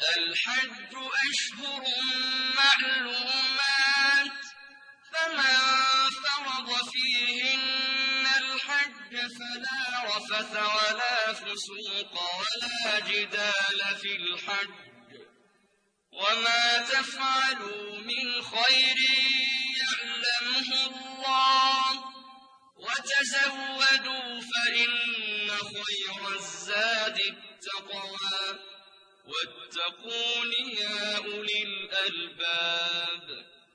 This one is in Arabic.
الحج أشهر معلومات فمن فرض فيهن الحج فلا رفث ولا فسوق ولا جدال في الحج وما تفعلوا من خير يعلمه الله وتزودوا فإن خير الزاد التقوى واتقون يا أولي الألباب